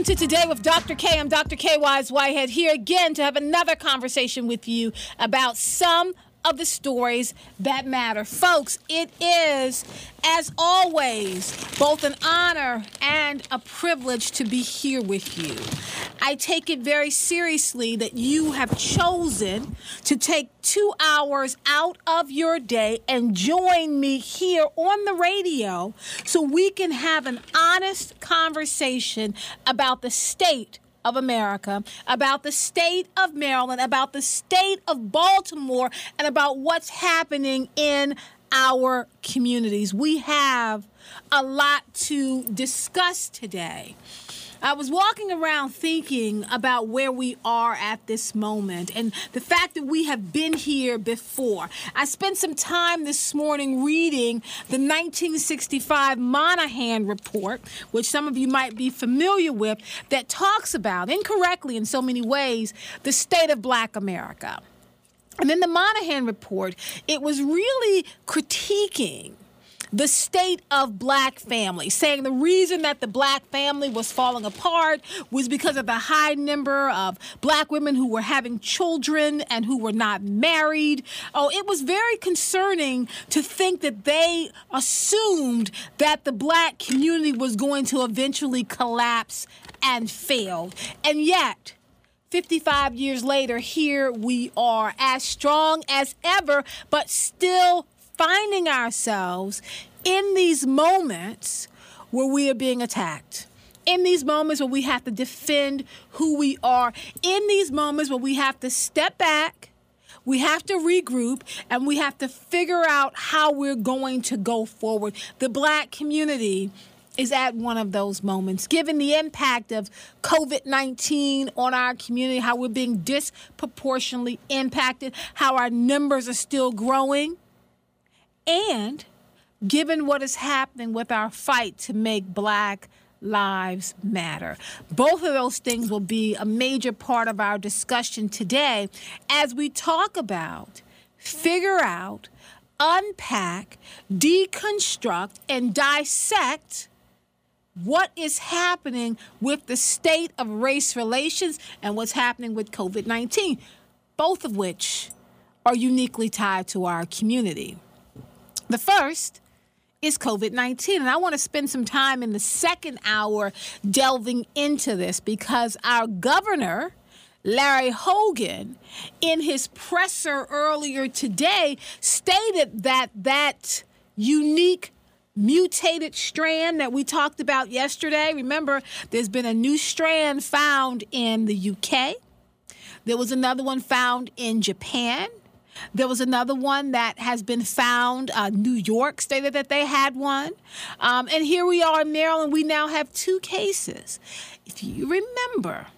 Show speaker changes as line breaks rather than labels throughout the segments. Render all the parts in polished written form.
to Today with Dr. K. I'm Dr. K. Wise Whitehead here again to have another conversation with you about some of the stories that matter. Folks, it is, as always, both an honor and a privilege to be here with you. I take it very seriously that you have chosen to take 2 hours out of your day and join me here on the radio so we can have an honest conversation about the state of America, about the state of Maryland, about the state of Baltimore, and about what's happening in our communities. We have a lot to discuss today. I was walking around thinking about where we are at this moment and the fact that we have been here before. I spent some time this morning reading the 1965 Moynihan Report, which some of you might be familiar with, that talks about, incorrectly in so many ways, the state of Black America. And in the Moynihan Report, it was really critiquing the state of Black families, saying the reason that the Black family was falling apart was because of the high number of Black women who were having children and who were not married. Oh, it was very concerning to think that they assumed that the Black community was going to eventually collapse and fail. And yet, 55 years later, here we are, as strong as ever, but still finding ourselves in these moments where we are being attacked, in these moments where we have to defend who we are, in these moments where we have to step back, we have to regroup, and we have to figure out how we're going to go forward. The Black community is at one of those moments, given the impact of COVID-19 on our community, how we're being disproportionately impacted, how our numbers are still growing. And given what is happening with our fight to make Black lives matter. Both of those things will be a major part of our discussion today as we talk about, figure out, unpack, deconstruct, and dissect what is happening with the state of race relations and what's happening with COVID-19, both of which are uniquely tied to our community. The first is COVID-19, and I want to spend some time in the second hour delving into this because our governor, Larry Hogan, in his presser earlier today, stated that that unique mutated strand that we talked about yesterday, remember, there's been a new strand found in the UK. There was another one found in Japan. There was another one that has been found. New York stated that they had one. And here we are in Maryland. We now have 2 cases. If you remember,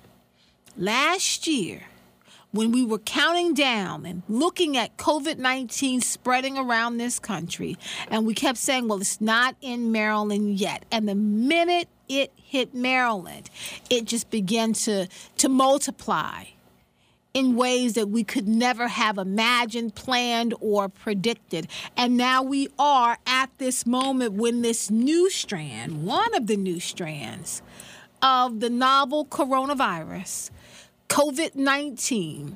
last year, when we were counting down and looking at COVID-19 spreading around this country, and we kept saying, well, it's not in Maryland yet. And the minute it hit Maryland, it just began to multiply in ways that we could never have imagined, planned, or predicted. And now we are at this moment when this new strand, one of the new strands of the novel coronavirus, COVID-19,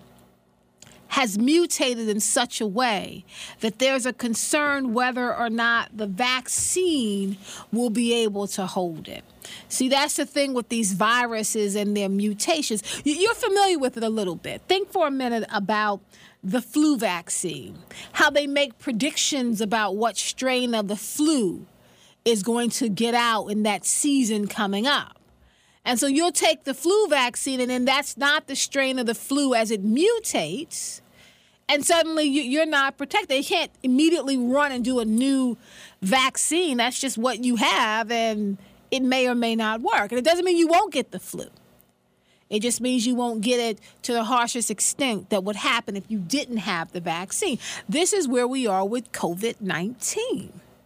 has mutated in such a way that there's a concern whether or not the vaccine will be able to hold it. See, that's the thing with these viruses and their mutations. You're familiar with it a little bit. Think for a minute about the flu vaccine, how they make predictions about what strain of the flu is going to get out in that season coming up. And so you'll take the flu vaccine, and then that's not the strain of the flu as it mutates, and suddenly you're not protected. You can't immediately run and do a new vaccine. That's just what you have, and it may or may not work. And it doesn't mean you won't get the flu. It just means you won't get it to the harshest extent that would happen if you didn't have the vaccine. This is where we are with COVID-19.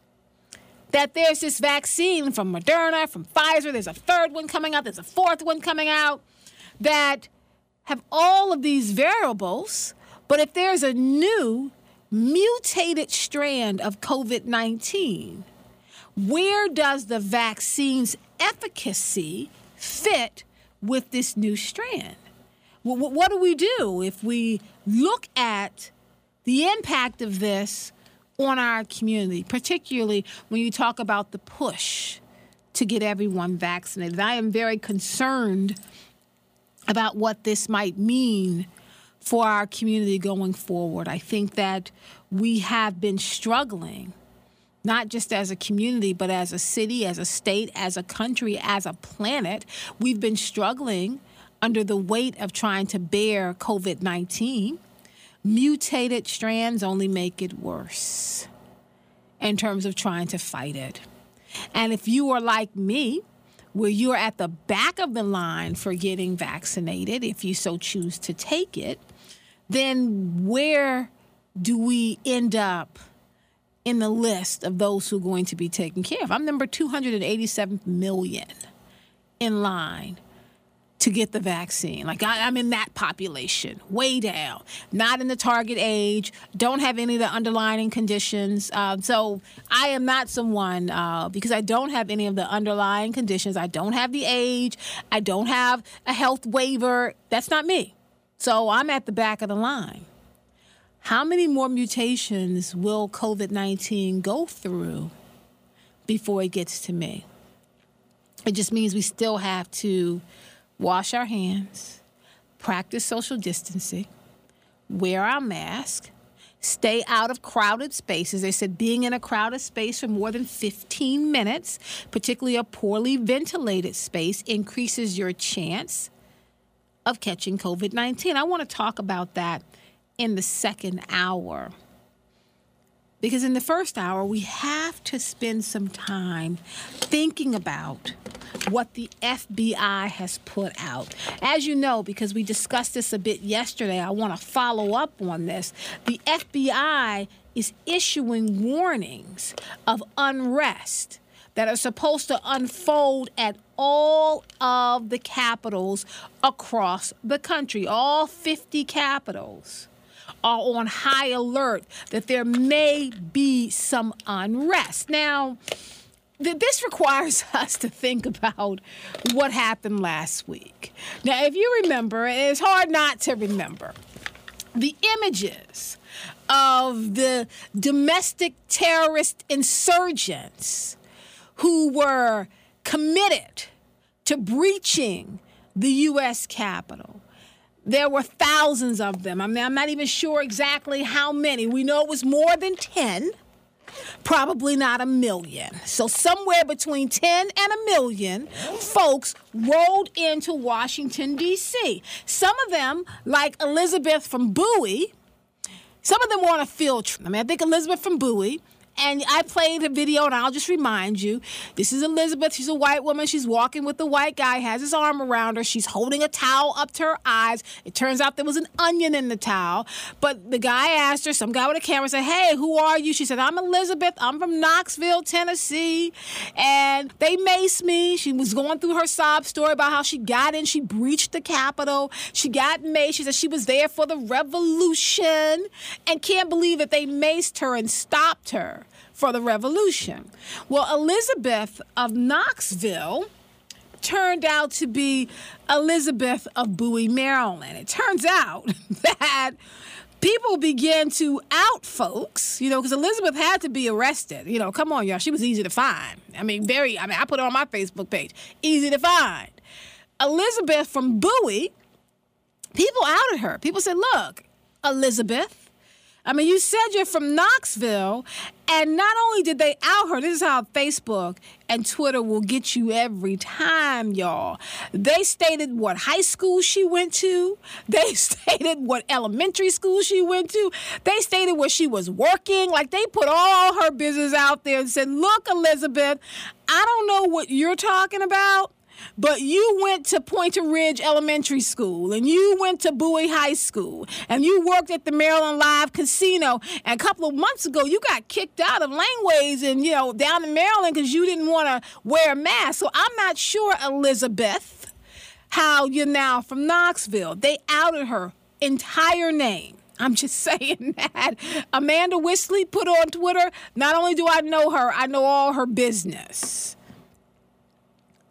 That there's this vaccine from Moderna, from Pfizer, there's a third one coming out, there's a fourth one coming out, that have all of these variables. But if there's a new mutated strand of COVID-19, where does the vaccine's efficacy fit with this new strand? What do we do if we look at the impact of this on our community, particularly when you talk about the push to get everyone vaccinated? I am very concerned about what this might mean for our community going forward. I think that we have been struggling, not just as a community, but as a city, as a state, as a country, as a planet. We've been struggling under the weight of trying to bear COVID-19. Mutated strands only make it worse in terms of trying to fight it. And if you are like me, where you're at the back of the line for getting vaccinated, if you so choose to take it, then where do we end up in the list of those who are going to be taken care of? I'm number 287 million in line to get the vaccine. Like I'm in that population, way down, not in the target age, don't have any of the underlying conditions. So I am not someone, because I don't have any of the underlying conditions. I don't have the age. I don't have a health waiver. That's not me. So I'm at the back of the line. How many more mutations will COVID-19 go through before it gets to me? It just means we still have to wash our hands, practice social distancing, wear our mask, stay out of crowded spaces. They said being in a crowded space for more than 15 minutes, particularly a poorly ventilated space, increases your chance of catching COVID-19. I want to talk about that in the second hour, because in the first hour, we have to spend some time thinking about what the FBI has put out. As you know, because we discussed this a bit yesterday, I want to follow up on this. The FBI is issuing warnings of unrest that are supposed to unfold at all of the capitals across the country. All 50 capitals are on high alert that there may be some unrest. Now, this requires us to think about what happened last week. Now, if you remember, it's hard not to remember the images of the domestic terrorist insurgents who were committed to breaching the U.S. Capitol. There were thousands of them. I mean, I'm not even sure exactly how many. We know it was more than 10, probably not 1 million. So somewhere between 10 and 1 million folks rolled into Washington, D.C. Some of them, like Elizabeth from Bowie, some of them were on a field trip. I think Elizabeth from Bowie. And I played a video, and I'll just remind you, this is Elizabeth. She's a white woman. She's walking with the white guy, has his arm around her. She's holding a towel up to her eyes. It turns out there was an onion in the towel. But the guy asked her, some guy with a camera said, "Hey, who are you?" She said, "I'm Elizabeth. I'm from Knoxville, Tennessee. And they maced me." She was going through her sob story about how she got in. She breached the Capitol. She got maced. She said she was there for the revolution and can't believe that they maced her and stopped her for the revolution. Well, Elizabeth of Knoxville turned out to be Elizabeth of Bowie, Maryland. It turns out that people began to out folks, because Elizabeth had to be arrested. Come on, y'all. She was easy to find. I put it on my Facebook page. Easy to find. Elizabeth from Bowie, people outed her. People said, "Look, Elizabeth, you said you're from Knoxville," and not only did they out her, this is how Facebook and Twitter will get you every time, y'all. They stated what high school she went to. They stated what elementary school she went to. They stated where she was working. Like, they put all her business out there and said, "Look, Elizabeth, I don't know what you're talking about, but you went to Pointer Ridge Elementary School, and you went to Bowie High School, and you worked at the Maryland Live Casino, and a couple of months ago, you got kicked out of Laneways and, down in Maryland because you didn't want to wear a mask. So I'm not sure, Elizabeth, how you're now from Knoxville." They outed her entire name. I'm just saying that. Amanda Whistler put on Twitter, "Not only do I know her, I know all her business."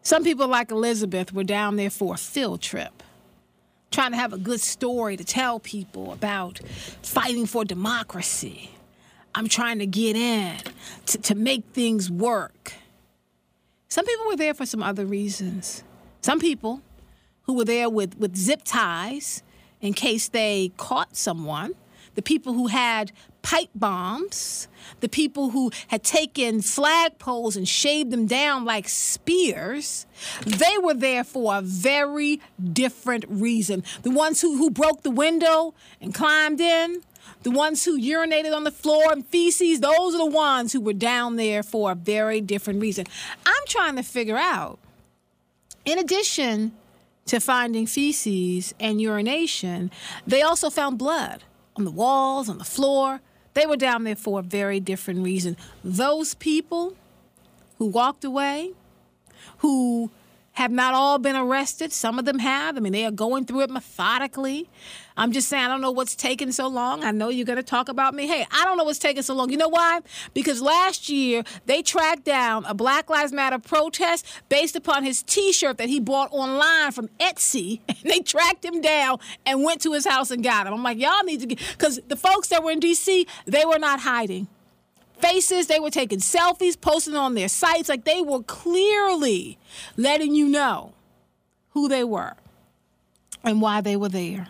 Some people like Elizabeth were down there for a field trip, trying to have a good story to tell people about fighting for democracy. I'm trying to get in to make things work. Some people were there for some other reasons. Some people who were there with zip ties in case they caught someone, the people who had pipe bombs, the people who had taken flagpoles and shaved them down like spears, they were there for a very different reason. The ones who broke the window and climbed in, the ones who urinated on the floor and feces, those are the ones who were down there for a very different reason. I'm trying to figure out, in addition to finding feces and urination, they also found blood on the walls, on the floor. They were down there for a very different reason. Those people who walked away, who have not all been arrested, some of them have. I mean, they are going through it methodically. I'm just saying, I don't know what's taking so long. I know you're going to talk about me. Hey, I don't know what's taking so long. You know why? Because last year, they tracked down a Black Lives Matter protest based upon his T-shirt that he bought online from Etsy. And they tracked him down and went to his house and got him. I'm like, y'all need to get, because the folks that were in D.C., they were not hiding faces. They were taking selfies, posting on their sites. Like, they were clearly letting you know who they were and why they were there.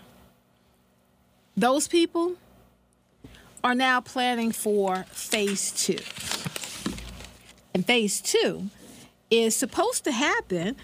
Those people are now planning for phase 2. And phase 2 is supposed to happen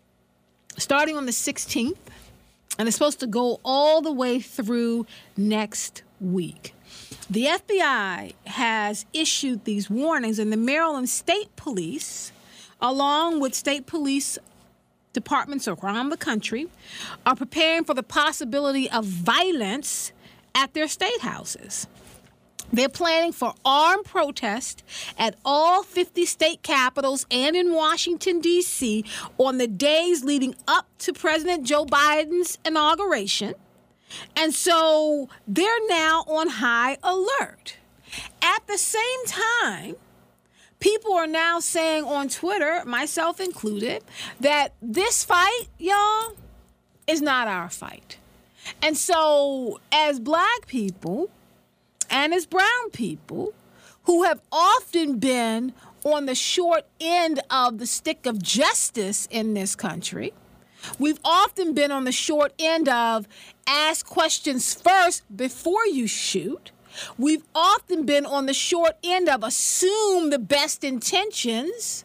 starting on the 16th, and it's supposed to go all the way through next week. The FBI has issued these warnings, and the Maryland State Police, along with state police departments around the country, are preparing for the possibility of violence at their state houses. They're planning for armed protests at all 50 state capitals and in Washington, D.C. on the days leading up to President Joe Biden's inauguration. And so they're now on high alert. At the same time, people are now saying on Twitter, myself included, that this fight, y'all, is not our fight. And so as Black people and as brown people who have often been on the short end of the stick of justice in this country, we've often been on the short end of ask questions first before you shoot. We've often been on the short end of assume the best intentions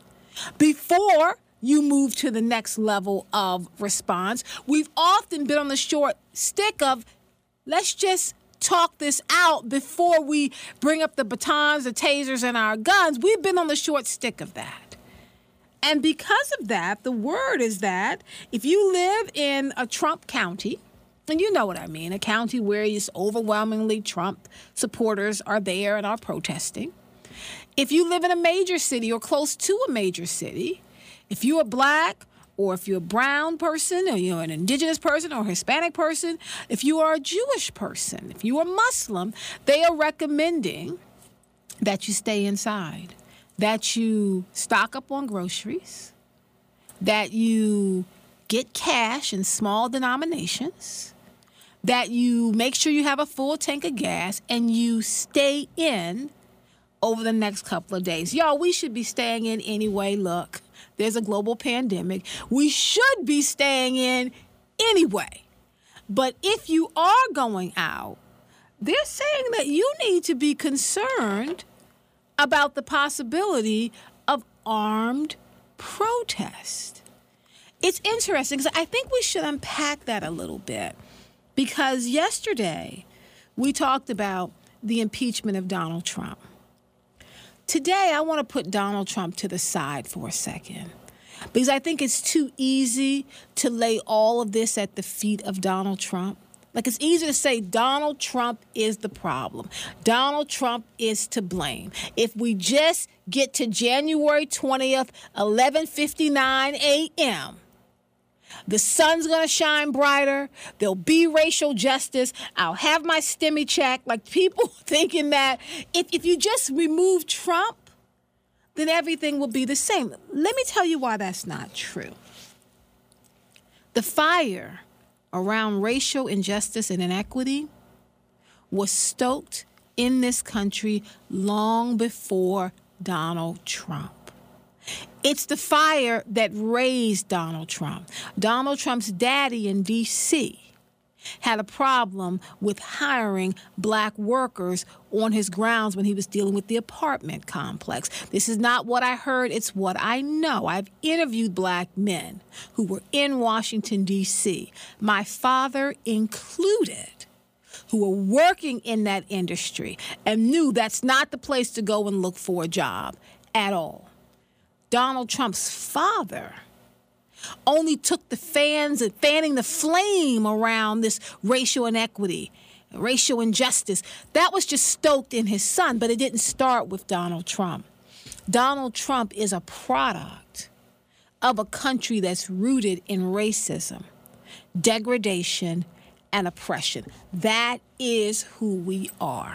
before you move to the next level of response. We've often been on the short stick of let's just talk this out before we bring up the batons, the tasers, and our guns. We've been on the short stick of that. And because of that, the word is that if you live in a Trump county, and you know what I mean, a county where it's overwhelmingly Trump supporters are there and are protesting. If you live in a major city or close to a major city, if you're Black or if you're a brown person or you're an indigenous person or a Hispanic person, if you are a Jewish person, if you are Muslim, they are recommending that you stay inside, that you stock up on groceries, that you get cash in small denominations, that you make sure you have a full tank of gas, and you stay in over the next couple of days. Y'all, we should be staying in anyway. Look, there's a global pandemic. We should be staying in anyway. But if you are going out, they're saying that you need to be concerned about the possibility of armed protest. It's interesting because I think we should unpack that a little bit, because yesterday we talked about the impeachment of Donald Trump. Today, I want to put Donald Trump to the side for a second, because I think it's too easy to lay all of this at the feet of Donald Trump. Like, it's easy to say Donald Trump is the problem. Donald Trump is to blame. If we just get to January 20th, 11:59 a.m., the sun's going to shine brighter. There'll be racial justice. I'll have my STEMI check. Like, people thinking that if you just remove Trump, then everything will be the same. Let me tell you why that's not true. The fire around racial injustice and inequity was stoked in this country long before Donald Trump. It's the fire that raised Donald Trump. Donald Trump's daddy in D.C. had a problem with hiring black workers on his grounds when he was dealing with the apartment complex. This is not what I heard, it's what I know. I've interviewed black men who were in Washington, D.C., my father included, who were working in that industry and knew that's not the place to go and look for a job at all. Donald Trump's father only took the fans and fanning the flame around this racial inequity, racial injustice. That was just stoked in his son, but it didn't start with Donald Trump. Donald Trump is a product of a country that's rooted in racism, degradation, and oppression. That is who we are.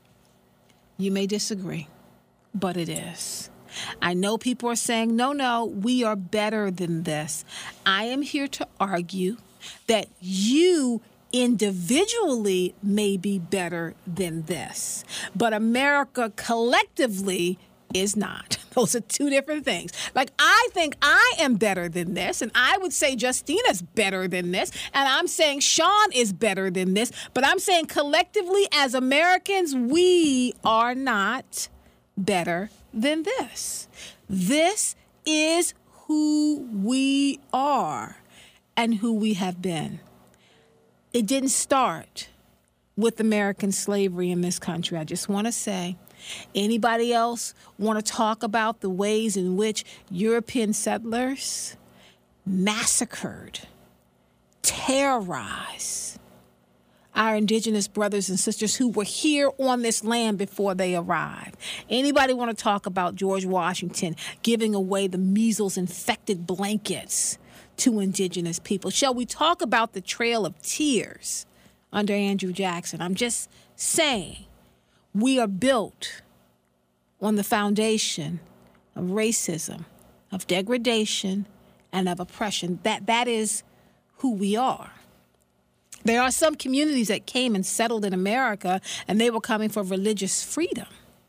You may disagree, but it is. I know people are saying, no, we are better than this. I am here to argue that you individually may be better than this, but America collectively is not. Those are two different things. Like, I think I am better than this, and I would say Justina's better than this, and I'm saying Sean is better than this, but I'm saying collectively as Americans, we are not better than this. This is who we are and who we have been. It didn't start with American slavery in this country. I just want to say, anybody else want to talk about the ways in which European settlers massacred, terrorized our indigenous brothers and sisters who were here on this land before they arrived? Anybody want to talk about George Washington giving away the measles-infected blankets to indigenous people? Shall we talk about the Trail of Tears under Andrew Jackson? I'm just saying, we are built on the foundation of racism, of degradation, and of oppression. That is who we are. There are some communities that came and settled in America, and they were coming for religious freedom.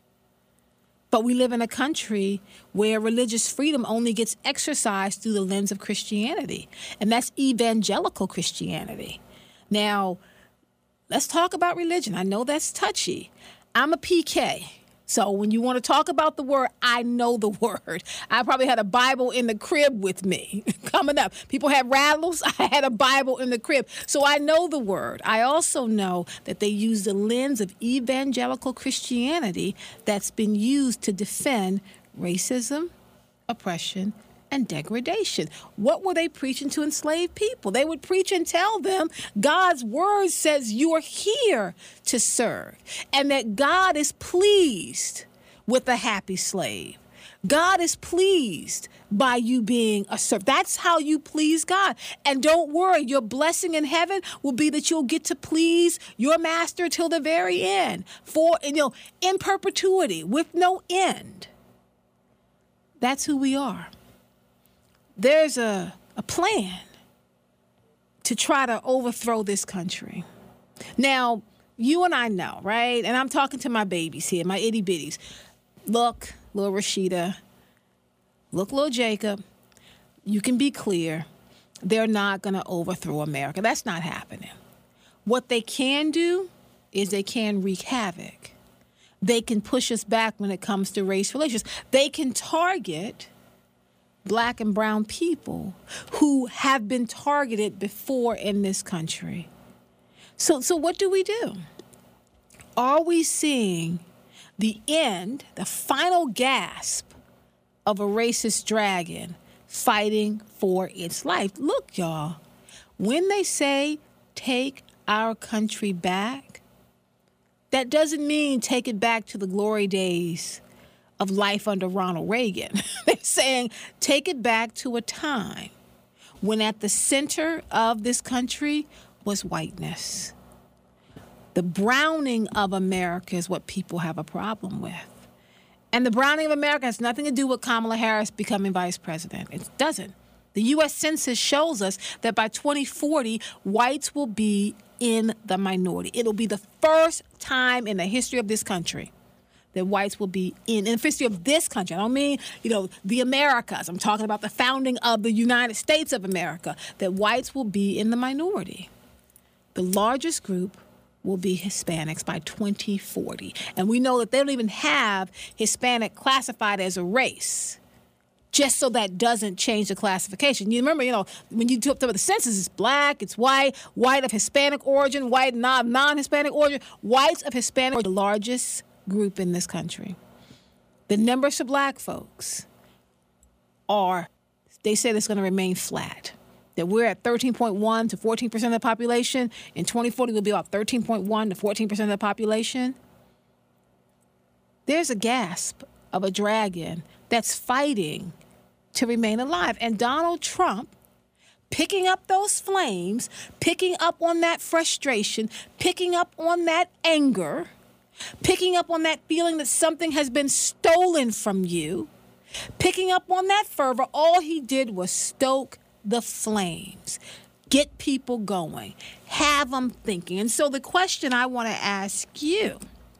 But we live in a country where religious freedom only gets exercised through the lens of Christianity, and that's evangelical Christianity. Now, let's talk about religion. I know that's touchy. I'm a PK. So when you want to talk about the word, I know the word. I probably had a Bible in the crib with me coming up. People had rattles. I had a Bible in the crib. So I know the word. I also know that they use the lens of evangelical Christianity that's been used to defend racism, oppression, and degradation. What were they preaching to enslaved people? They would preach and tell them God's word says you are here to serve, and that God is pleased with a happy slave. God is pleased by you being a servant. That's how you please God. And don't worry, your blessing in heaven will be that you'll get to please your master till the very end, in perpetuity, with no end. That's who we are. There's a plan to try to overthrow this country. Now, you and I know, right? And I'm talking to my babies here, my itty bitties. Look, little Rashida. Look, little Jacob. You can be clear. They're not going to overthrow America. That's not happening. What they can do is they can wreak havoc. They can push us back when it comes to race relations. They can target Black and brown people who have been targeted before in this country. So what do we do? Are we seeing the end, the final gasp of a racist dragon fighting for its life? Look, y'all, when they say take our country back, that doesn't mean take it back to the glory days of life under Ronald Reagan. They're saying take it back to a time when at the center of this country was whiteness. The browning of America is what people have a problem with. And the browning of America has nothing to do with Kamala Harris becoming vice president. It doesn't. The U.S. Census shows us that by 2040, whites will be in the minority. It'll be the first time in the history of this country that whites will be in the history of this country. I don't mean, the Americas. I'm talking about the founding of the United States of America, that whites will be in the minority. The largest group will be Hispanics by 2040. And we know that they don't even have Hispanic classified as a race, just so that doesn't change the classification. You remember, when you took the census, it's black, it's white, white of Hispanic origin, white non-Hispanic origin, whites of Hispanic origin, the largest group in this country. The numbers for black folks they say it's going to remain flat. That we're at 13.1 to 14% of the population. In 2040, we'll be about 13.1 to 14% of the population. There's a gasp of a dragon that's fighting to remain alive. And Donald Trump, picking up those flames, picking up on that frustration, picking up on that anger, picking up on that feeling that something has been stolen from you, picking up on that fervor, all he did was stoke the flames, get people going, have them thinking. And so the question I want to ask you,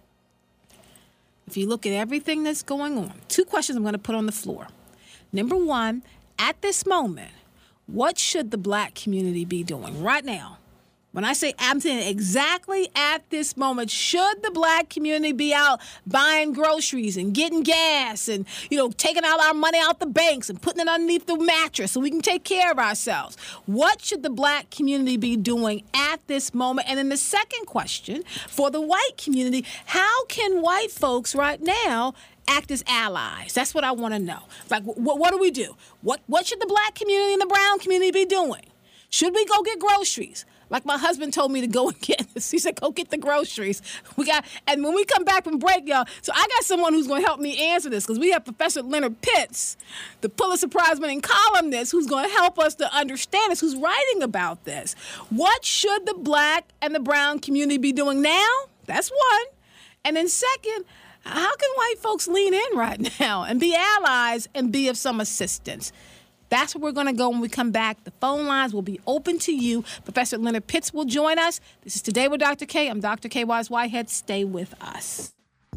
if you look at everything that's going on, two questions I'm going to put on the floor. Number one, at this moment, what should the black community be doing right now? When I say I'm saying exactly at this moment, should the black community be out buying groceries and getting gas and, taking out our money out the banks and putting it underneath the mattress so we can take care of ourselves? What should the black community be doing at this moment? And then the second question, for the white community, how can white folks right now act as allies? That's what I want to know. Like, what do we do? What should the black community and the brown community be doing? Should we go get groceries? Like my husband told me to go and get this. He said, go get the groceries. And when we come back from break, y'all, so I got someone who's going to help me answer this, because we have Professor Leonard Pitts, the Pulitzer Prize-winning columnist, who's going to help us to understand this, who's writing about this. What should the black and the brown community be doing now? That's one. And then second, how can white folks lean in right now and be allies and be of some assistance? That's where we're going to go when we come back. The phone lines will be open to you. Professor Leonard Pitts will join us. This is Today with Dr. K. I'm Dr. K. Wise Whitehead. Stay with us.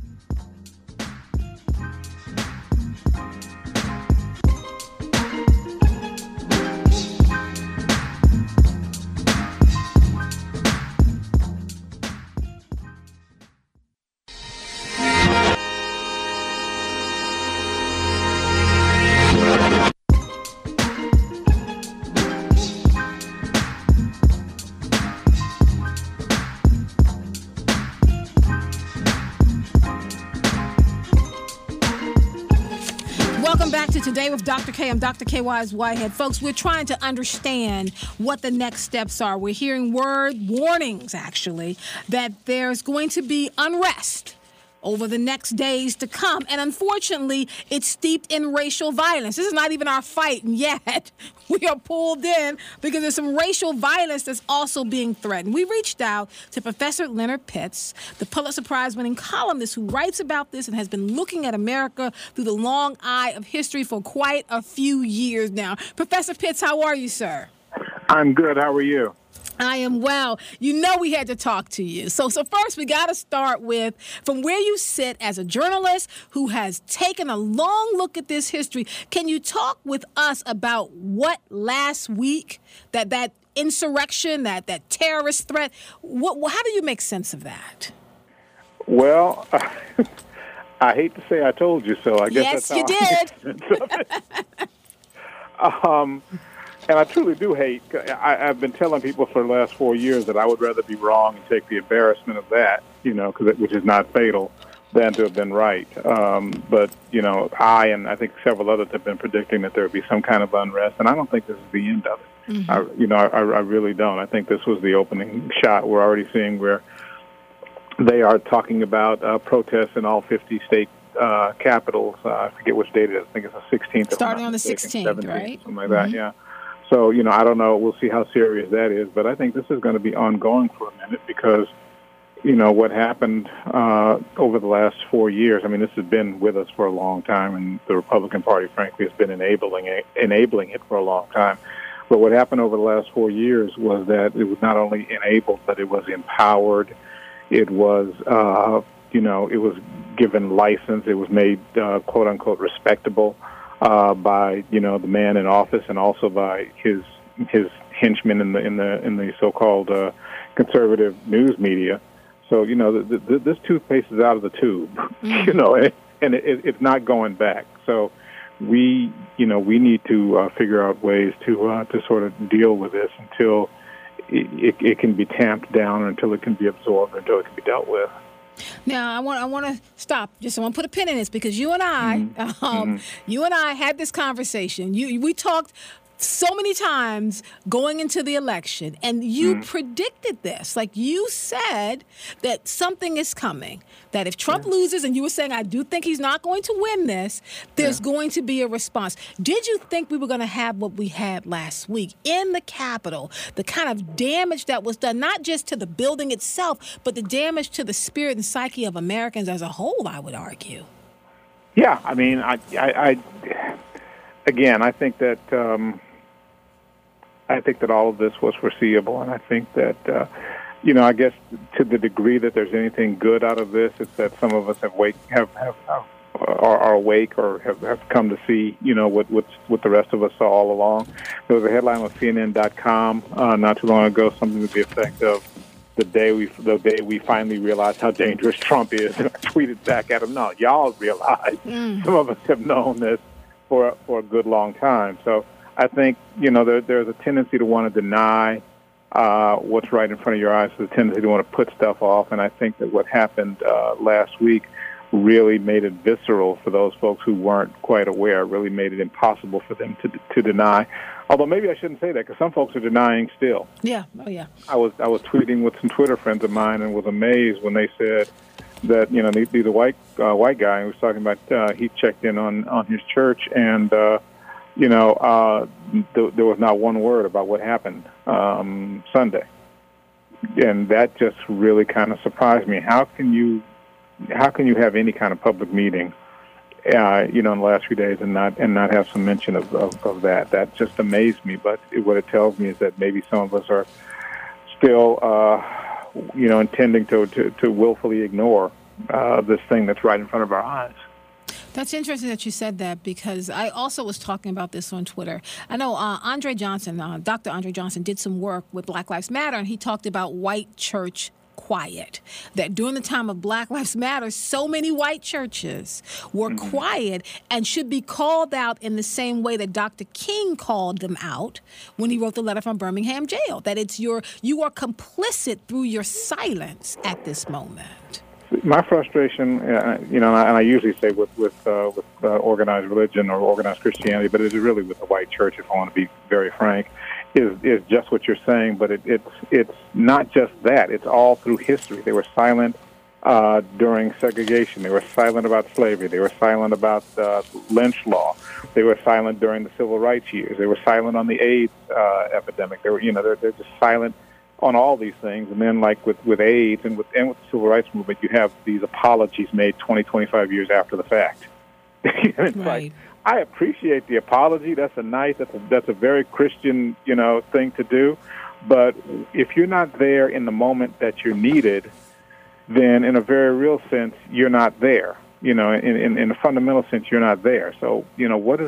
Today with Dr. K. I'm Dr. K. Wise Whitehead. Folks, we're trying to understand what the next steps are. We're hearing warnings, actually, that there's going to be unrest over the next days to come. And unfortunately, it's steeped in racial violence. This is not even our fight, and yet we are pulled in because there's some racial violence that's also being threatened. We reached out to Professor Leonard Pitts, the Pulitzer Prize-winning columnist who writes about this and has been looking at America through the long eye of history for quite a few years now. Professor Pitts, how are you, sir?
I'm good. How are you?
I am well. We had to talk to you. So first, we got to start with from where you sit as a journalist who has taken a long look at this history. Can you talk with us about what last week, that insurrection, that terrorist threat, how do you make sense of that?
Well, I hate to say I told you so. I guess
yes, you did.
And I truly do hate. I've been telling people for the last 4 years that I would rather be wrong and take the embarrassment of that, which is not fatal, than to have been right. But I and I think several others have been predicting that there would be some kind of unrest, and I don't think this is the end of it. Mm-hmm. I really don't. I think this was the opening shot. We're already seeing where they are talking about protests in all 50 state capitals. I forget which date it is. I think it's the 16th.
Starting on the 16th, 17th,
right? Something like that, yeah. So, I don't know. We'll see how serious that is. But I think this is going to be ongoing for a minute because, what happened over the last 4 years. I mean, this has been with us for a long time, and the Republican Party, frankly, has been enabling it for a long time. But what happened over the last 4 years was that it was not only enabled, but it was empowered. It was, it was given license. It was made, quote unquote, respectable by, the man in office, and also by his henchmen in the so-called conservative news media. So, this toothpaste is out of the tube, and it's not going back. So we need to figure out ways to sort of deal with this until it can be tamped down, or until it can be absorbed, or until it can be dealt with.
Now, I want to stop. I want to put a pin in this, because you and I had this conversation. We talked so many times going into the election, and you predicted this. Like, you said that something is coming, that if Trump loses, and you were saying, I do think he's not going to win this, there's going to be a response. Did you think we were going to have what we had last week in the Capitol, the kind of damage that was done, not just to the building itself, but the damage to the spirit and psyche of Americans as a whole, I would argue?
Yeah, I mean, I think that I think that all of this was foreseeable, and I think that I guess to the degree that there's anything good out of this, it's that some of us are awake, or have come to see what the rest of us saw all along. There was a headline on CNN.com not too long ago, something to the effect of the day we finally realized how dangerous Trump is, and I tweeted back at him, no, y'all realize some of us have known this for a good long time. So I think, there's a tendency to want to deny what's right in front of your eyes. There's a tendency to want to put stuff off, and I think that what happened last week really made it visceral for those folks who weren't quite aware, really made it impossible for them to deny. Although maybe I shouldn't say that, because some folks are denying still.
Yeah, oh yeah.
I was tweeting with some Twitter friends of mine, and was amazed when they said that, the white guy who was talking about he checked in on his church, and there was not one word about what happened Sunday, and that just really kind of surprised me. How can you have any kind of public meeting, in the last few days, and not have some mention of that? That just amazed me. But what it tells me is that maybe some of us are still, intending to willfully ignore this thing that's right in front of our eyes.
That's interesting that you said that, because I also was talking about this on Twitter. I know Andre Johnson, Dr. Andre Johnson, did some work with Black Lives Matter, and he talked about white church quiet. That during the time of Black Lives Matter, so many white churches were quiet and should be called out in the same way that Dr. King called them out when he wrote the letter from Birmingham jail. That you are complicit through your silence at this moment.
My frustration, and I usually say with organized religion or organized Christianity, but it is really with the white church, if I want to be very frank, is just what you're saying. But it's not just that; it's all through history. They were silent during segregation. They were silent about slavery. They were silent about lynch law. They were silent during the civil rights years. They were silent on the AIDS epidemic. They were, they're just silent on all these things. And then, like with AIDS and with the civil rights movement, you have these apologies made 20, 25 years after the fact. It's
right.
Like, I appreciate the apology. That's a very Christian, thing to do. But if you're not there in the moment that you're needed, then in a very real sense, you're not there. In a fundamental sense, you're not there. So, what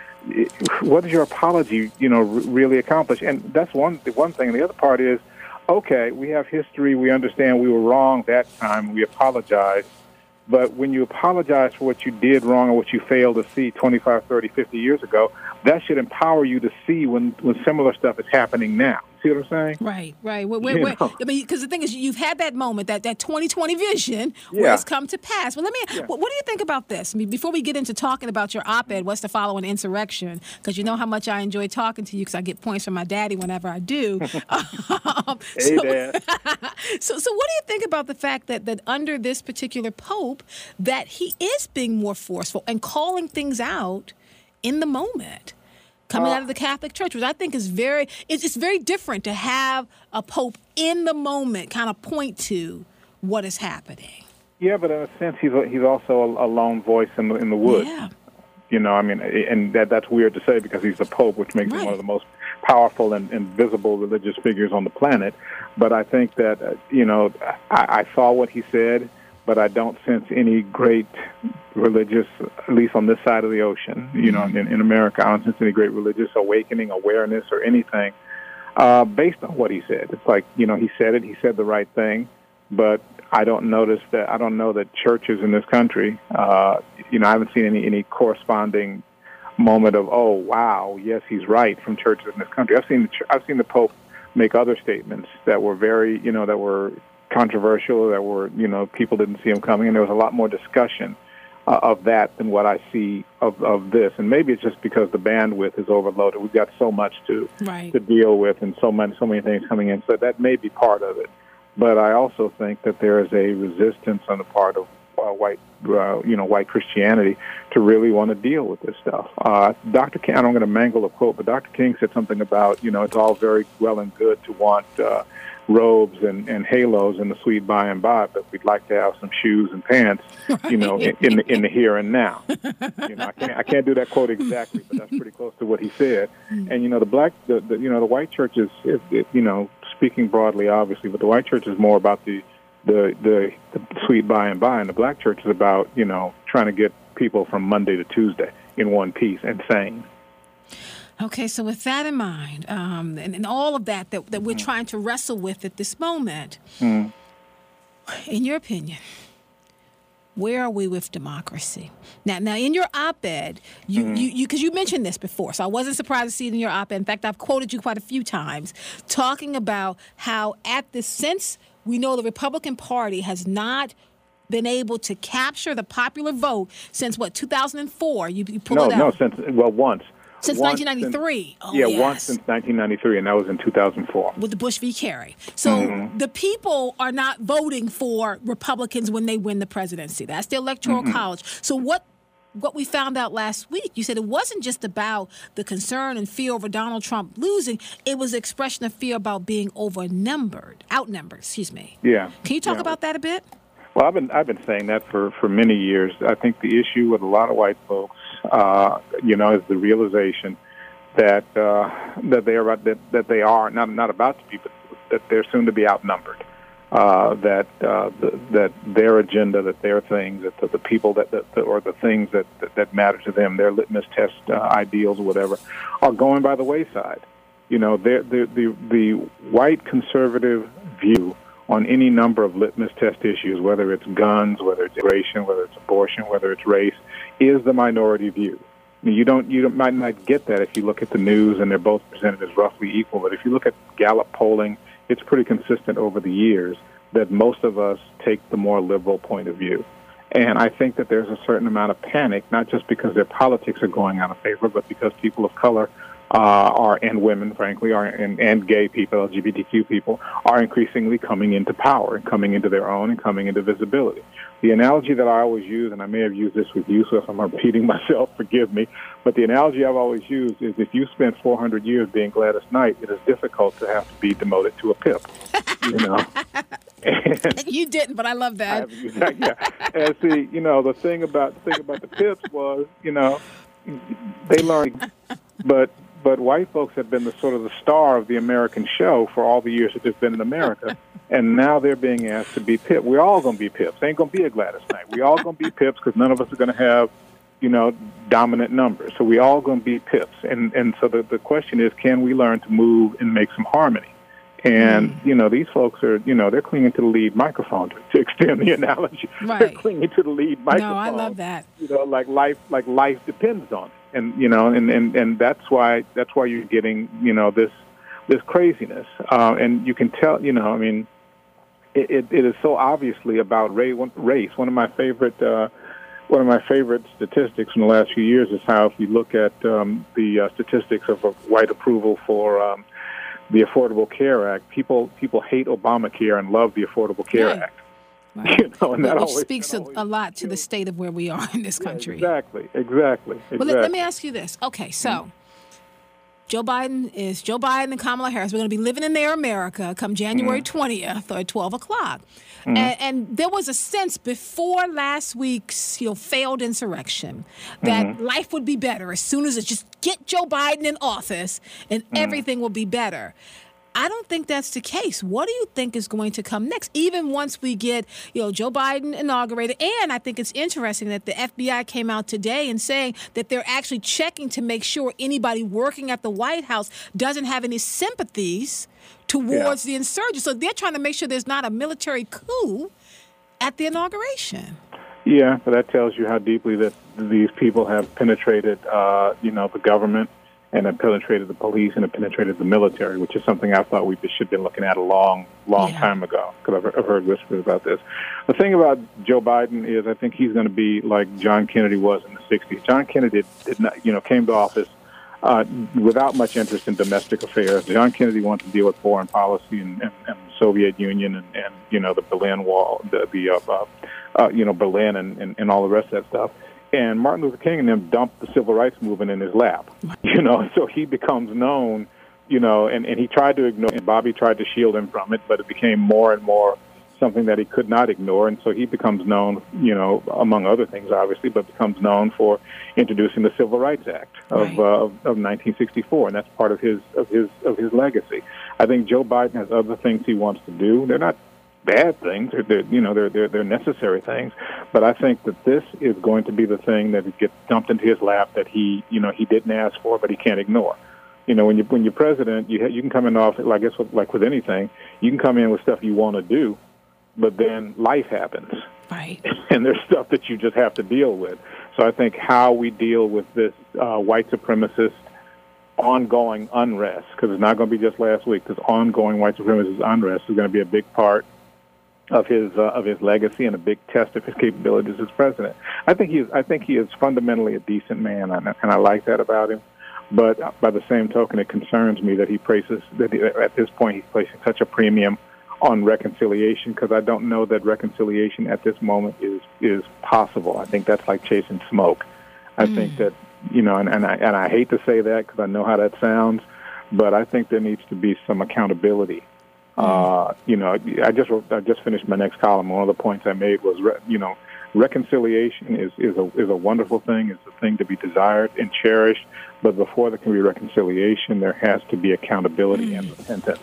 does your apology, really accomplish? And that's one thing. And the other part is, okay, we have history. We understand we were wrong that time. We apologize. But when you apologize for what you did wrong or what you failed to see 25, 30, 50 years ago, that should empower you to see when similar stuff is happening now. See what I'm saying?
Right. I mean, because the thing is, you've had that moment, that 2020 vision where it's come to pass. Well, what do you think about this? I mean, before we get into talking about your op-ed, What's to Follow an Insurrection, because you know how much I enjoy talking to you, because I get points from my daddy whenever I do.
Hey, Dad.
So what do you think about the fact that under this particular pope, that he is being more forceful and calling things out in the moment? Coming out of the Catholic Church, which I think is it's very different to have a pope in the moment kind of point to what is happening.
Yeah, but in a sense, he's also a lone voice in the woods.
Yeah.
You know, I mean, and that's weird to say because he's the Pope, which makes him one of the most powerful and visible religious figures on the planet. But I think that, I saw what he said, but I don't sense any great religious, at least on this side of the ocean, in America, I don't sense any great religious awakening, awareness, or anything based on what he said. It's like, he said it, he said the right thing, but I don't know that churches in this country, I haven't seen any corresponding moment of, oh, wow, yes, he's right from churches in this country. I've seen the Pope make other statements that were very, that were controversial, that were, people didn't see him coming, and there was a lot more discussion of that than what I see of this. And maybe it's just because the bandwidth is overloaded. We've got so much to deal with and so many things coming in, so that may be part of it. But I also think that there is a resistance on the part of white Christianity to really want to deal with this stuff. Dr. King, I'm going to mangle a quote, but Dr. King said something about, it's all very well and good to want robes and halos in the sweet by and by, but we'd like to have some shoes and pants, in the here and now. I can't do that quote exactly, but that's pretty close to what he said. And the white church is speaking broadly, obviously, but the white church is more about the sweet by and by, and the black church is about trying to get people from Monday to Tuesday in one piece and sane.
Okay, so with that in mind, and all of that we're trying to wrestle with at this moment, in your opinion, where are we with democracy? Now, in your op-ed, because you mentioned this before, so I wasn't surprised to see it in your op-ed. In fact, I've quoted you quite a few times, talking about how since we know the Republican Party has not been able to capture the popular vote since, 2004? You pulled it out.
Once.
Since 1993.
Once since 1993, and that was in 2004.
With the Bush v. Kerry. So the people are not voting for Republicans when they win the presidency. That's the Electoral College. So what we found out last week, you said it wasn't just about the concern and fear over Donald Trump losing. It was an expression of fear about being outnumbered, excuse me.
Yeah.
Can you talk about that a bit?
Well, I've been saying that for many years. I think the issue with a lot of white folks, is the realization that they are not about to be, but that they're soon to be outnumbered. That their agenda, that their things, that the people or the things that matter to them, their litmus test ideals or whatever, are going by the wayside. The white conservative view on any number of litmus test issues, whether it's guns, whether it's immigration, whether it's abortion, whether it's race, is the minority view. I mean, you might not get that if you look at the news and they're both presented as roughly equal, but if you look at Gallup polling, it's pretty consistent over the years that most of us take the more liberal point of view. And I think that there's a certain amount of panic, not just because their politics are going out of favor, but because people of color and women, frankly, and gay people, LGBTQ people, are increasingly coming into power and coming into their own and coming into visibility. The analogy that I always use, and I may have used this with you, so if I'm repeating myself, forgive me, but the analogy I've always used is if you spent 400 years being Gladys Knight, it is difficult to have to be demoted to a pip,
You didn't, but I love that.
And see, the thing about the pips was, they learned, but white folks have been the sort of the star of the American show for all the years that they've been in America, and now they're being asked to be pips. We're all going to be pips. There ain't going to be a Gladys Knight. We all going to be pips because none of us are going to have, dominant numbers. So we all going to be pips. And so the question is, can we learn to move and make some harmony? And, these folks are, they're clinging to the lead microphone, to extend the analogy.
Right.
They're clinging to the lead microphone.
No, I love that.
Like life depends on it. And, and that's why you're getting, this craziness. And you can tell, it is so obviously about race. One of my favorite statistics in the last few years is how, if you look at the statistics of white approval for the Affordable Care Act, people hate Obamacare and love the Affordable Care Act.
Right. And that always speaks a lot to the state of where we are in this country.
Exactly.
Well, let me ask you this. Okay, so Joe Biden and Kamala Harris. We're going to be living in their America come January 20th or at 12 o'clock. And there was a sense before last week's failed insurrection that life would be better as soon as it just get Joe Biden in office and everything will be better. I don't think that's the case. What do you think is going to come next? Even once we get, Joe Biden inaugurated, and I think it's interesting that the FBI came out today and saying that they're actually checking to make sure anybody working at the White House doesn't have any sympathies towards the insurgents. So they're trying to make sure there's not a military coup at the inauguration.
Yeah, but that tells you how deeply that these people have penetrated, the government, and have penetrated the police and have penetrated the military, which is something I thought we should have been looking at a long time ago, because I've heard whispers about this. The thing about Joe Biden is I think he's going to be like John Kennedy was in the 60s. John Kennedy did not, came to office without much interest in domestic affairs. John Kennedy wanted to deal with foreign policy and the Soviet Union and the Berlin Wall, Berlin and all the rest of that stuff. And Martin Luther King and them dumped the civil rights movement in his lap, so he becomes known, and he tried to ignore, and Bobby tried to shield him from it, but it became more and more something that he could not ignore, and so he becomes known, among other things, obviously, but becomes known for introducing the Civil Rights Act of 1964, and that's part of his legacy. I think Joe Biden has other things he wants to do. They're not bad things. They're necessary things. But I think that this is going to be the thing that gets dumped into his lap that he didn't ask for, but he can't ignore. When you're president, you can come in office, I guess, like with anything, you can come in with stuff you want to do, but then life happens.
Right.
And there's stuff that you just have to deal with. So I think how we deal with this white supremacist ongoing unrest, because it's not going to be just last week, this ongoing white supremacist unrest is going to be a big part of his legacy and a big test of his capabilities as president. I think he is fundamentally a decent man, and I like that about him. But by the same token, it concerns me that at this point he's placing such a premium on reconciliation, because I don't know that reconciliation at this moment is possible. I think that's like chasing smoke. I think that and I hate to say that because I know how that sounds, but I think there needs to be some accountability. I just finished my next column. One of the points I made was, reconciliation is a wonderful thing. It's a thing to be desired and cherished. But before there can be reconciliation, there has to be accountability and repentance.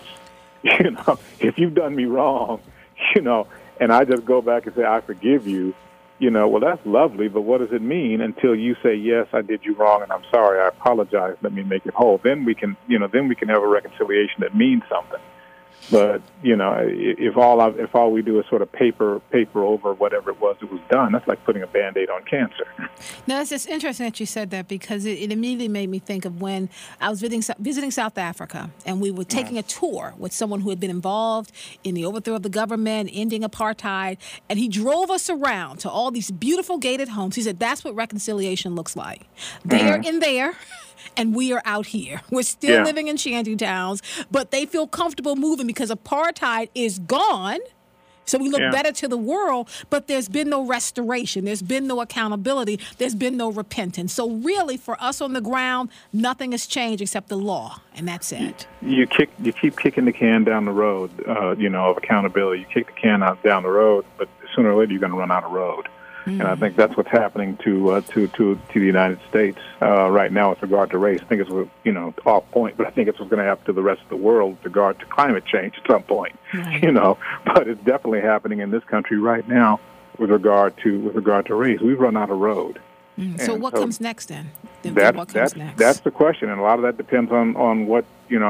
If you've done me wrong, and I just go back and say, I forgive you, well, that's lovely, but what does it mean until you say, yes, I did you wrong, and I'm sorry, I apologize, let me make it whole. Then we can have a reconciliation that means something. But if all we do is sort of paper over whatever it was done, that's like putting a Band-Aid on cancer.
No, it's interesting that you said that, because it immediately made me think of when I was visiting South Africa, and we were taking a tour with someone who had been involved in the overthrow of the government, ending apartheid, and he drove us around to all these beautiful gated homes. He said, that's what reconciliation looks like. They are in there, and we are out here. We're still living in shanty towns, but they feel comfortable moving because apartheid is gone. So we look better to the world, but there's been no restoration. There's been no accountability. There's been no repentance. So really, for us on the ground, nothing has changed except the law, and that's it.
You keep kicking the can down the road, of accountability. You kick the can out down the road, but sooner or later you're going to run out of road. And I think that's what's happening to the United States right now with regard to race. I think it's off point, but I think it's what's going to happen to the rest of the world with regard to climate change at some point. But it's definitely happening in this country right now with regard to race. We've run out of road.
So what comes next then?
That's the question, and a lot of that depends on what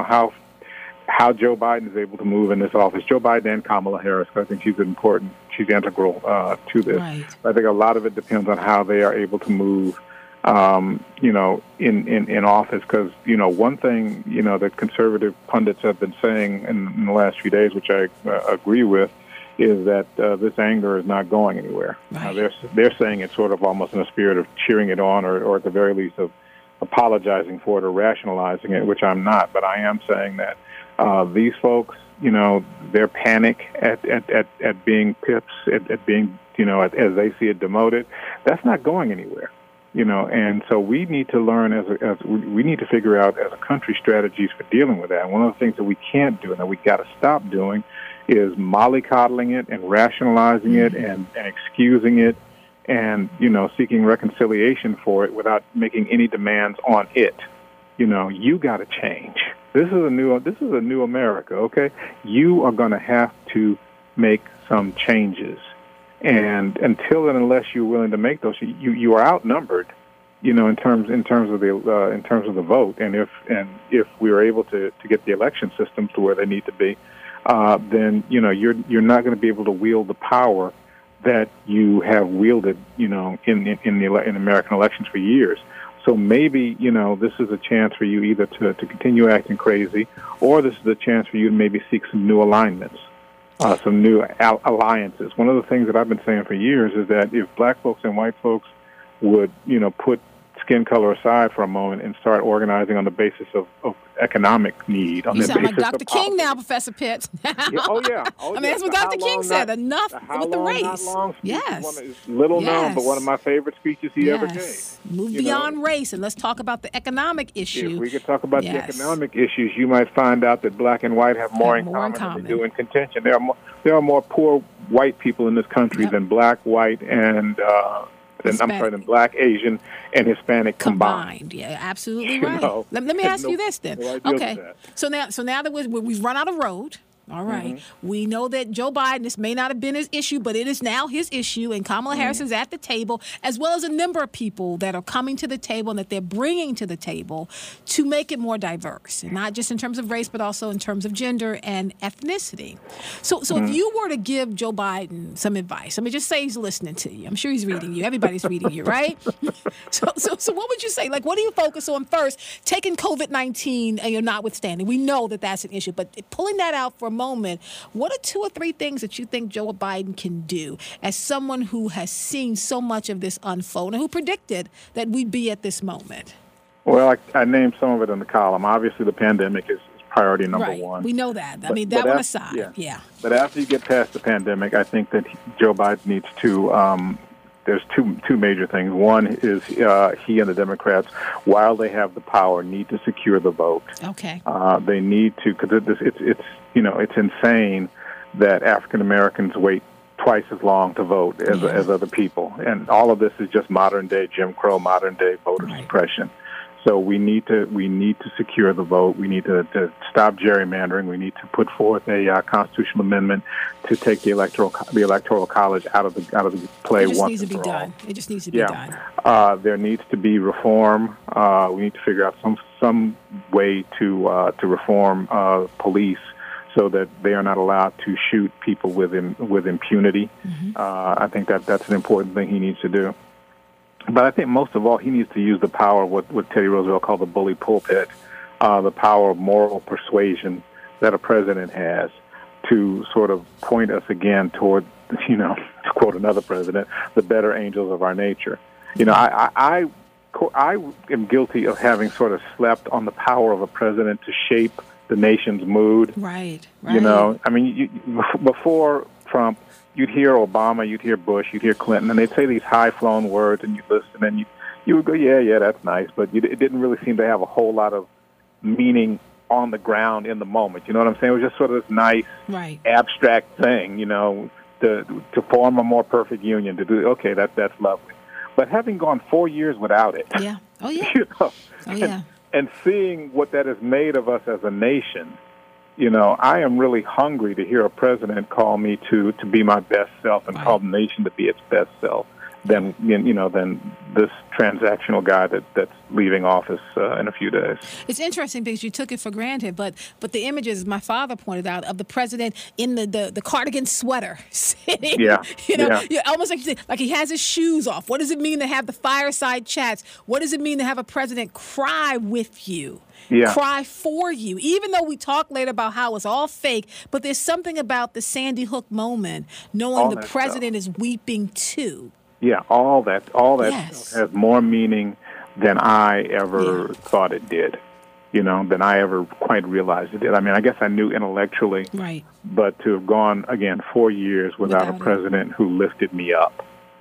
how Joe Biden is able to move in this office. Joe Biden and Kamala Harris, I think she's integral to this.
Right.
I think a lot of it depends on how they are able to move, in office. Because, one thing, that conservative pundits have been saying in the last few days, which I agree with, is that this anger is not going anywhere.
Right.
They're saying it sort of almost in a spirit of cheering it on, or at the very least of apologizing for it or rationalizing it, which I'm not. But I am saying that these folks, their panic at being pips, at being, as they see it, demoted, that's not going anywhere. And so we need to learn we need to figure out as a country strategies for dealing with that. And one of the things that we can't do and that we got to stop doing is mollycoddling it and rationalizing it and excusing it and, seeking reconciliation for it without making any demands on it. You got to change. This is a new America, okay? You are going to have to make some changes. And until and unless you're willing to make those, you are outnumbered, in terms of the vote. And if we are able to get the election systems to where they need to be, then you're not going to be able to wield the power that you have wielded, in American elections for years. So maybe this is a chance for you either to continue acting crazy, or this is a chance for you to maybe seek some new alignments. Some new alliances. One of the things that I've been saying for years is that if black folks and white folks would, put skin color aside for a moment and start organizing on the basis of economic need.
You sound like Dr. King now, Professor Pitts.
Oh, yeah.
That's what Dr. King said. Enough with the race.
Yes. It's little known, but one of my favorite speeches he ever gave.
Move beyond race, and let's talk about the economic issue.
If we could talk about the economic issues, you might find out that black and white have more in common than they do in contention. There are more poor white people in this country than black, white, and than black, Asian, and Hispanic combined.
Yeah, absolutely right. Let me ask you this then. Okay, so now that we've run out of road. All right. Mm-hmm. We know that Joe Biden, this may not have been his issue, but it is now his issue, and Kamala Harris is at the table, as well as a number of people that are coming to the table and that they're bringing to the table to make it more diverse, and not just in terms of race, but also in terms of gender and ethnicity. So if you were to give Joe Biden some advice, I mean, just say he's listening to you. I'm sure he's reading you. Everybody's reading you, right? So what would you say? Like, what do you focus on first? Taking COVID-19 notwithstanding, we know that that's an issue, but pulling that out for a moment, what are 2 or 3 things that you think Joe Biden can do as someone who has seen so much of this unfold and who predicted that we'd be at this moment?
Well, I named some of it in the column. Obviously, the pandemic is priority number one.
We know that. That one aside. Yeah.
But after you get past the pandemic, I think that Joe Biden needs to there's two major things. One is he and the Democrats, while they have the power, need to secure the vote.
Okay.
They need to, because it's insane that African Americans wait twice as long to vote as other people, and all of this is just modern day Jim Crow, modern day voter suppression. So we need to secure the vote. We need to stop gerrymandering. We need to put forth a constitutional amendment to take the electoral college out of the play once and for all.
It just needs to be done.
There needs to be reform. We need to figure out some way to reform police so that they are not allowed to shoot people with impunity. Mm-hmm. I think that's an important thing he needs to do. But I think most of all, he needs to use the power of what Teddy Roosevelt called the bully pulpit, the power of moral persuasion that a president has to sort of point us again toward, to quote another president, the better angels of our nature. I am guilty of having sort of slept on the power of a president to shape the nation's mood.
Right.
Before Trump, you'd hear Obama, you'd hear Bush, you'd hear Clinton, and they'd say these high-flown words, and you'd listen, and you would go, yeah, that's nice, but it didn't really seem to have a whole lot of meaning on the ground in the moment. You know what I'm saying? It was just sort of this nice, abstract thing, to form a more perfect union, to do, okay, that's lovely. But having gone 4 years without it, and seeing what that has made of us as a nation, I am really hungry to hear a president call me to be my best self and call the nation to be its best self than this transactional guy that's leaving office in a few days.
It's interesting because you took it for granted, but the images my father pointed out of the president in the cardigan sweater sitting, almost like he has his shoes off. What does it mean to have the fireside chats? What does it mean to have a president cry with you? Cry for you, even though we talk later about how it's all fake, but there's something about the Sandy Hook moment, knowing the president is weeping too.
Yeah, all that has more meaning than I ever thought it did, than I ever quite realized it did. I mean, I guess I knew intellectually, but to have gone, again, 4 years without a president who lifted me up,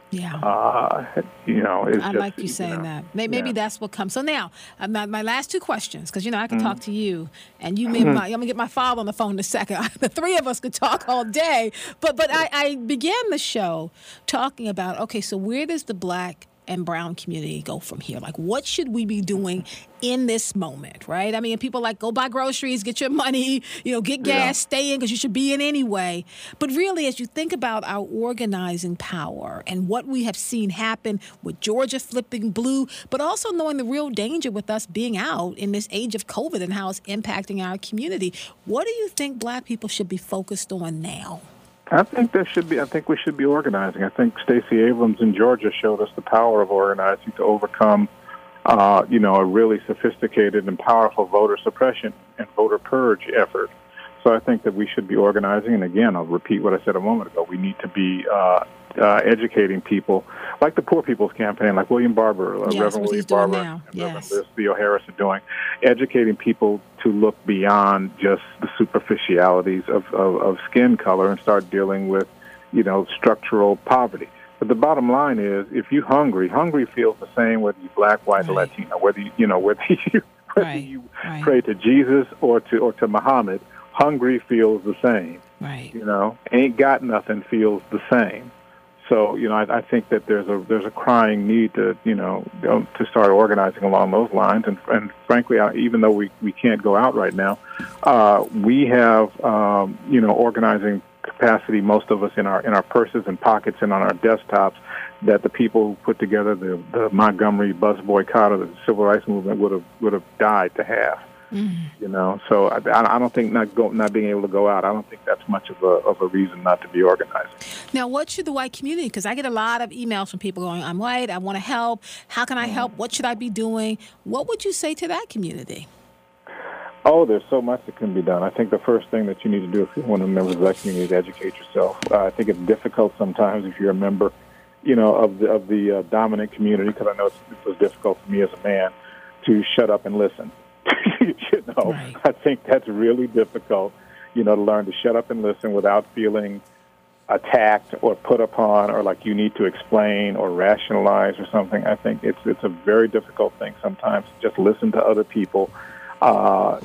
Yeah.
It's
I
just,
like you saying that. Maybe that's what comes. So now, my last two questions, because, I could talk to you, and you, I'm going to get my father on the phone in a second. The three of us could talk all day. But I began the show talking about, okay, so where does the Black and brown community go from here? Like, what should we be doing in this moment, right? I mean, people like go buy groceries, get your money, get gas, stay in because you should be in anyway. But really, as you think about our organizing power and what we have seen happen with Georgia flipping blue, but also knowing the real danger with us being out in this age of COVID and how it's impacting our community, what do you think Black people should be focused on now?
I think we should be organizing. I think Stacey Abrams in Georgia showed us the power of organizing to overcome, a really sophisticated and powerful voter suppression and voter purge effort. So I think that we should be organizing. And again, I'll repeat what I said a moment ago. We need to be educating people, like the Poor People's Campaign, like William Barber, Reverend William Barber, and Reverend Liz Theo Harris are doing, educating people to look beyond just the superficialities of skin color and start dealing with, structural poverty. But the bottom line is, if you're hungry feels the same whether you're Black, white, or Latino, whether you pray to Jesus or to Muhammad. Hungry feels the same.
Right.
Ain't got nothing feels the same. So, I think that there's a crying need to start organizing along those lines. And frankly, even though we can't go out right now, we have organizing capacity, most of us in our purses and pockets and on our desktops, that the people who put together the Montgomery bus boycott of the civil rights movement would have died to have. So I don't think not being able to go out, I don't think that's much of a reason not to be organizing.
Now, what should the white community, because I get a lot of emails from people going, I'm white, I want to help, how can I help, what should I be doing? What would you say to that community?
Oh, there's so much that can be done. I think the first thing that you need to do if you're one of the members of that community is educate yourself. I think it's difficult sometimes if you're a member, of the dominant community, because I know it was difficult for me as a man to shut up and listen.
Right.
I think that's really difficult, to learn to shut up and listen without feeling attacked or put upon or like you need to explain or rationalize or something. I think it's a very difficult thing sometimes. Just listen to other people, and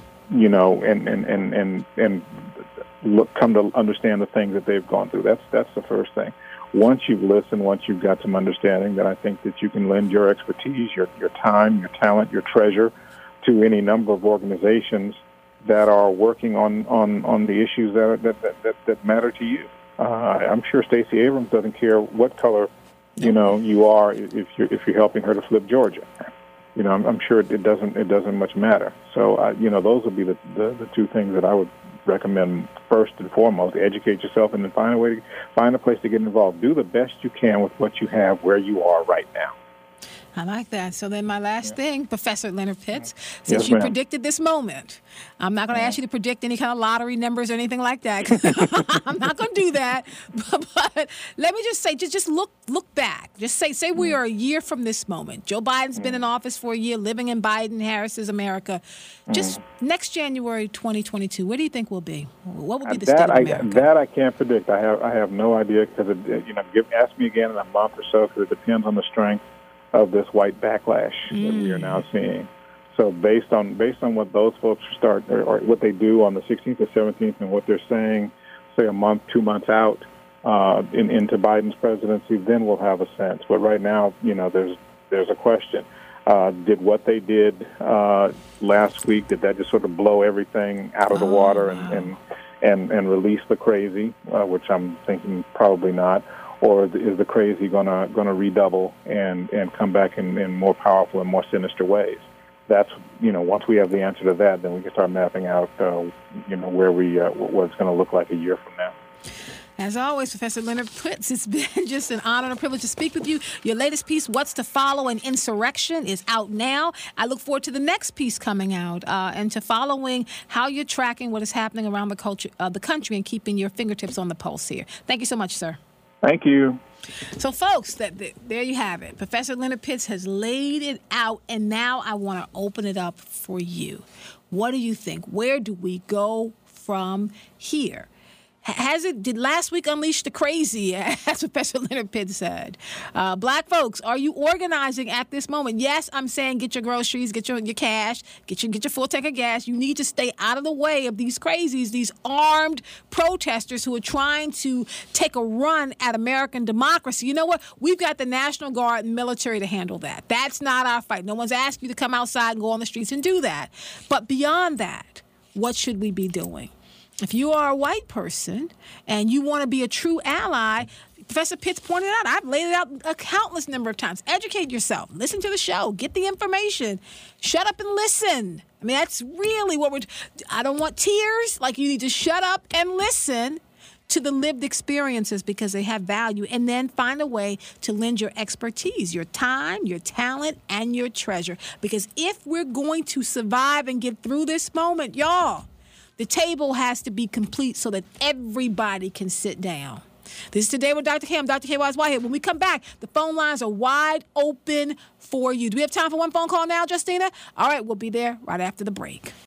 come to understand the things that they've gone through. That's the first thing. Once you've listened, once you've got some understanding, then I think that you can lend your expertise, your time, your talent, your treasure to any number of organizations that are working on the issues that matter to you. I'm sure Stacey Abrams doesn't care what color you are if you're helping her to flip Georgia. I'm sure it doesn't much matter. So those would be the two things that I would recommend first and foremost. Educate yourself and then find a place to get involved. Do the best you can with what you have where you are right now.
I like that. So then my last thing, Professor Leonard Pitts, since you predicted this moment, I'm not going to ask you to predict any kind of lottery numbers or anything like that. I'm not going to do that. But let me just say, just look back. Just say we are a year from this moment. Joe Biden's been in office for a year, living in Biden-Harris's America. Just next January 2022, where do you think we'll be? What will be the state of America?
That I can't predict. I have no idea because ask me again in a month or so because it depends on the strength of this white backlash that we are now seeing. So based on what those folks start or what they do on the 16th or 17th and what they're saying, say a month, 2 months out into Biden's presidency, then we'll have a sense. But right now, there's a question. Did what they did last week, did that just sort of blow everything out of the water and release the crazy, which I'm thinking probably not? Or is the crazy going to redouble and come back in more powerful and more sinister ways? That's once we have the answer to that, then we can start mapping out where what it's going to look like a year from now.
As always, Professor Leonard Pitts, it's been just an honor and a privilege to speak with you. Your latest piece, What's to Follow in Insurrection, is out now. I look forward to the next piece coming out and to following how you're tracking what is happening around the country and keeping your fingertips on the pulse here. Thank you so much, sir.
Thank you.
So, folks, there you have it. Professor Leonard Pitts has laid it out, and now I want to open it up for you. What do you think? Where do we go from here? Did last week unleash the crazy, as Professor Leonard Pitt said? Black folks, are you organizing at this moment? Yes, I'm saying get your groceries, get your cash, get your full tank of gas. You need to stay out of the way of these crazies, these armed protesters who are trying to take a run at American democracy. You know what? We've got the National Guard and military to handle that. That's not our fight. No one's asked you to come outside and go on the streets and do that. But beyond that, what should we be doing? If you are a white person and you want to be a true ally, Professor Pitts pointed out, I've laid it out a countless number of times. Educate yourself. Listen to the show. Get the information. Shut up and listen. I mean, that's really what I don't want tears. Like, you need to shut up and listen to the lived experiences because they have value, and then find a way to lend your expertise, your time, your talent, and your treasure. Because if we're going to survive and get through this moment, y'all, the table has to be complete so that everybody can sit down. This is Today with Dr. K. I'm Dr. K. Wise Whitehead. When we come back, the phone lines are wide open for you. Do we have time for one phone call now, Justina? All right, we'll be there right after the break.